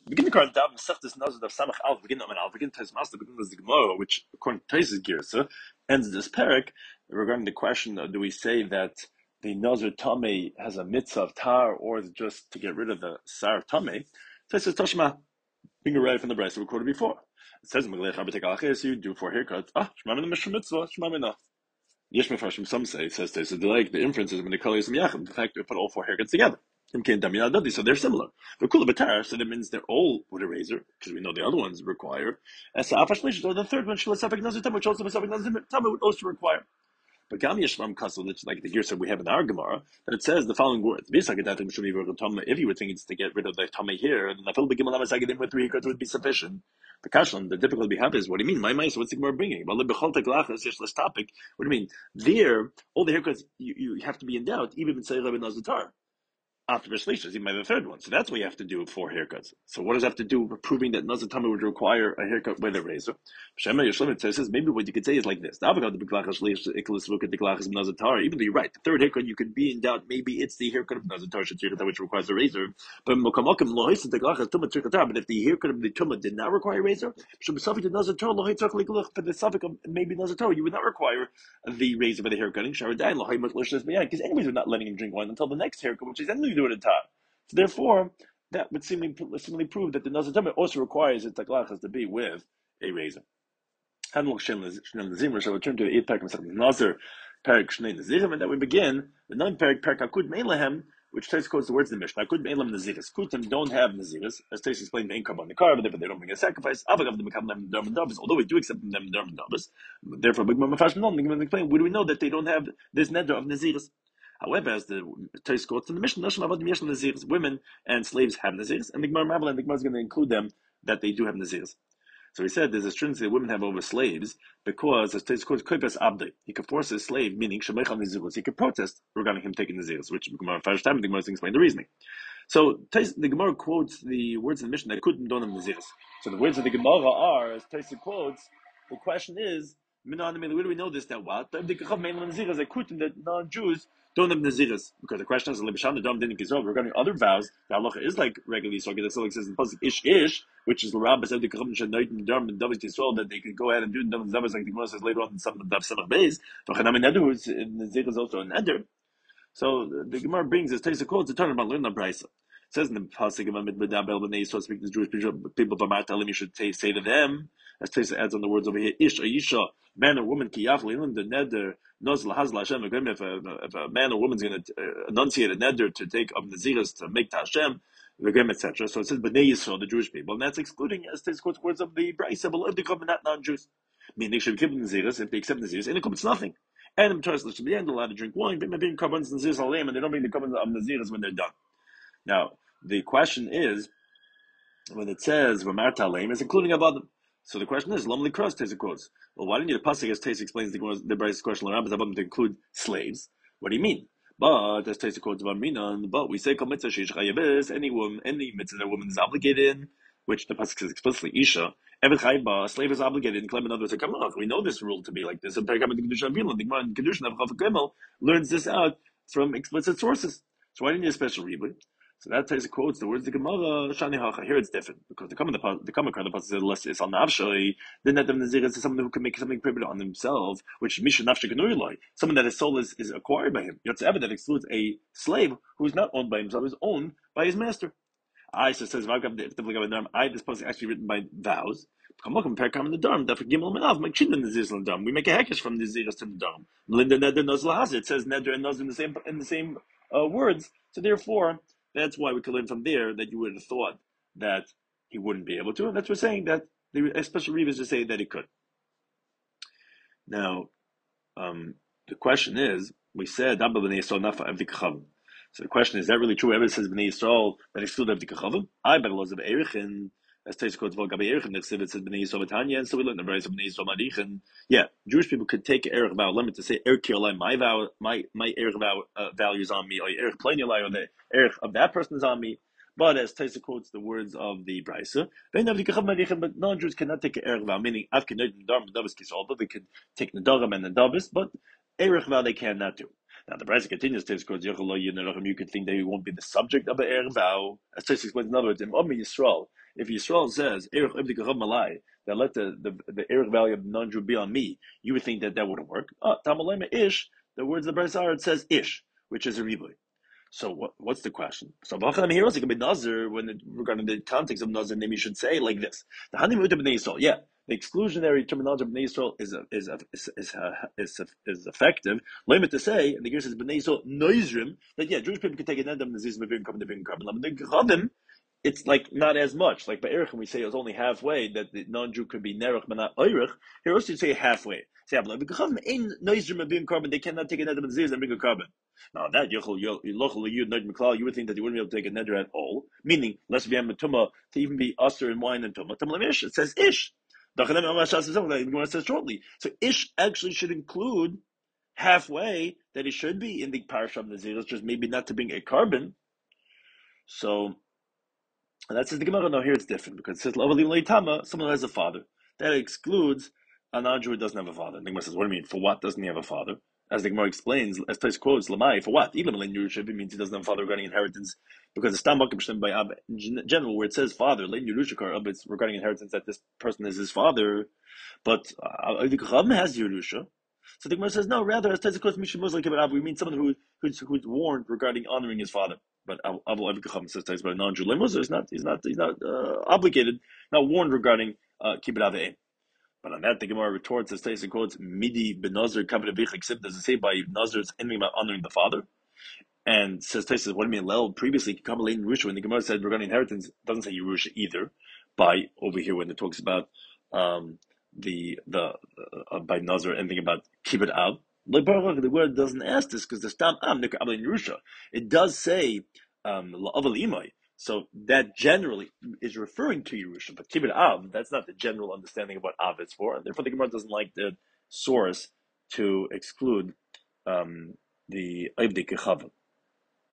Begin the current dab Mesechtes Nazir of Samach Alf. Begin on Alf. Begin Tes Master. Begin as the Gemara, which according to Tesis Girsa ends this parak regarding the question: do we say that the Nazir Tamei has a mitzvah of tar, or is it just to get rid of the Sar Tamei? Tesis Tashma, being read from the Brisa recorded before. It says you do 4 haircuts. Shema min the mitzvah. Shema min. Yesh Mefarshim, some say, it says this, the inference is when they call Yism Yachim, the fact that we put all 4 haircuts together. So they're similar. But Kula Batar, so that means they're all with a razor, because we know the other ones require. As Afashlish, or the third one, Shilasafik Nazir, which also Masafik Nazir, would also require. But Gam Yeshvam Kassel, like the Girsa we have in our Gemara, that it says the following words: if you were thinking to get rid of the Tame here, then the Gimel Amasagidim with 3 haircuts would be sufficient. The Kashlan, the difficulty we have is, what do you mean? My mice, what's the Gemara bringing? Well, the this topic. What do you mean? There, all the haircuts you have to be in doubt, even in Seirah ben Nazatar. After Beslishas, even by the third one. So that's why you have to do 4 haircuts. So what does that have to do with proving that Nazir Tameh would require a haircut with a razor? Shema Yeshlim says maybe what you could say is like this. Even though you're right, the third haircut you could be in doubt, maybe it's the haircut of Nazir Tameh which requires a razor. But if the haircut of the Tumah did not require a razor, for the suffix of maybe Nazir Tameh, you would not require the razor for the haircutting. Because anyways, we're not letting him drink wine until the next haircut, which is anything to do with a tar. So therefore, that would seemingly prove that the Nazir Tameh also requires it to be with a razor. And we'll return to the 8th parak of Nazir, parak Shnei Nazirim, and then we begin the 9th parak Hakud Meilahem, which takes quotes the words of the Mishnah. Hakud Meilam Naziris. Kutim don't have Naziris, as Tais explained, they come on the car, but they don't bring a sacrifice. Avagav them become them Derm and Dabbas, although we do accept them Derm and Dabbas. Therefore, Big Mama Fashion, no, explain, where do we know that they don't have this neder of Naziris? However, as the Tais quotes in the Mishnah, women and slaves have Naziris, and the Gemara is going to include them that they do have Naziris. So he said there's a stringency that women have over slaves because as Tais quotes Koipes Abdei, he could force his slave, meaning Shemechal Nazirus, he could protest regarding him taking Naziris, which the Gemara first time the Gemara explain the reasoning. So the Gemara quotes the words in the Mishnah that couldn't don't have Naziris. So the words of the Gemara are, as Tais quotes, the question is, where do we know this? That what? That non-Jews don't have Naziris. Because the question is, regarding other vows, the halacha is like regularly so. The Silik says in Pasuk Ish, which is that they could go ahead and do the Davis like the Gemara says later on in some of the Samach Beis. Nazir is also a neder. So the Gemara brings this Taisa quotes to turn about learn the Brisa. It says in the Pasuk of Midbadabel when they so speak to the Jewish people by Matalim, you should say to them, as Taisa adds on the words over here, Ish Aisha, man or woman, Kiyaf Leilin, the neder, Nozl Hazla Hashem, if a man or woman is going to enunciate a neder to take of Naziris to make to Hashem, etc. So it says Bnei Yisrael, the Jewish people, and that's excluding as Taisa quotes words of the Brisa, but the covenant not non-Jews. Meaning they should give Naziris, if they accept Naziris, and it's nothing. And the Torah should be allowed to drink wine, but maybe carbons and Naziris and they don't bring the carbons of Naziris when they're done. Now, the question is, when it says V'marta Aleim, it's including Avadim. So the question is, Lomli Cross takes quotes. Well, why didn't you the pasuk as Tais explains the Bray's question to include slaves? What do you mean? But as Tais quotes Vaminan, but we say Kol mitzvah sheish chayabes, any mitzvah that a woman is obligated in, which the pasuk says explicitly Isha. Every chayba, a slave is obligated in claim in others. Come on, we know this rule to be like this. And the Gemara in Kedushin of Chav Gimel learns this out from explicit sources. So why didn't you a special rebut? So that takes quotes the words the Gemara Shani Hacha. Here it's different because the common kind of pasuk says less is on nafshay. Then that the Nazir is someone who can make something prohibited on himself, which misha nafshay kanuriloi. Someone that his soul is acquired by him. Yotze that excludes a slave who is not owned by himself, is owned by his master. I says this post is actually written by vows. We make a hekesh from the Naziris to the Dharm. It says neder and nozl in the same words. So therefore, that's why we could learn from there that you would have thought that he wouldn't be able to, and that's what we're saying that the special readers is say that he could. Now, the question is, we said so the question is that really true? Ever says Bnei Yisrael that exclude Avdik Chavim? I bet laws of Erichin. As Tais quotes Gabi Erichin, it says Bnei Yisrael Tanya, and so we learn the verse of Bnei Yisrael Marichin. Yeah, Jewish people could take Erich vow limit to say Erich Kirlai, my vow, my Erich vow values on me, or Erich Planialai, or the Erich of that person is on me. But as Taisa quotes the words of the Brisa, but non-Jews cannot take an Erich vow, meaning although they could take Nadarim and Nadabis, but Erich vow they cannot do. Now the Brisa continues to quote you could think that he won't be the subject of an Erich vow. As Taisa explains in other words, in Yisrael, if Yisrael says Erech Ibdi Kachav Malai, that let the Erech value of non-Jew be on me, you would think that that wouldn't work. Tamalema Ish, the words of the Brayso it says Ish, which is a riboy. So what's the question? So here also can be Nazir regarding the context of Nazir name, you should say like this: the Hanimut of Bnei Yisrael, yeah, the exclusionary terminology of Bnei Yisrael is effective. Limit to say, and the Gemara says Bnei Yisrael Noizrim, that yeah, Jewish people can take an end of Nazis, Mavim, Carbon, the Chavim, it's like not as much. Like by Erech, we say it was only halfway, that the non-Jew could be Nerech, but not Eirech. Here also you say halfway. Say, but because in Noizrim being carbon, they cannot take a net of Nazir and bring a carbon. Now that you would think that you wouldn't be able to take a neder at all, meaning less v'yam matuma to even be usher in wine and tuma. It says ish. It says shortly. So ish actually should include halfway that it should be in the parasha of Nazir, just maybe not to bring a carbon. So and that says the Gemara. No, here it's different because it says someone who has a father. That excludes a non-Jew who doesn't have a father. And the Gemara says, what do you mean? For what doesn't he have a father? As the Gemara explains, as Tais quotes, Lamai, for what? Even Lein Yerusha, it means he doesn't have a father regarding inheritance, because the Stam Makim by Ab, in general, where it says father, Lein Yerusha, it's regarding inheritance that this person is his father, but the Chacham has Yerusha. So the Gemara says, no, rather, as Tais quotes, Mishim Muslim Kibbut Ab, we mean someone who's warned regarding honoring his father. But Abu Chacham says Tais, but a non-Jew, he's not obligated, not warned regarding Kibbut Av. But on that, the Gemara retorts as Taisa quotes, Midi ben Nazir kabel b'chik, does it say by Nazir it's anything about honoring the father? And says Taisa, what do you mean? Lel previously kabel in Yerusha, when the Gemara said regarding inheritance, it doesn't say Yerusha either. By over here when it talks about by Nazir anything about kibbut av. The word doesn't ask this because the stam am nika in Yerusha. It does say la'aval imay. So that generally is referring to Yerusha, but Kibbut Av, that's not the general understanding of what Av is for, and therefore the Gemara doesn't like the source to exclude the Avdei Kechav.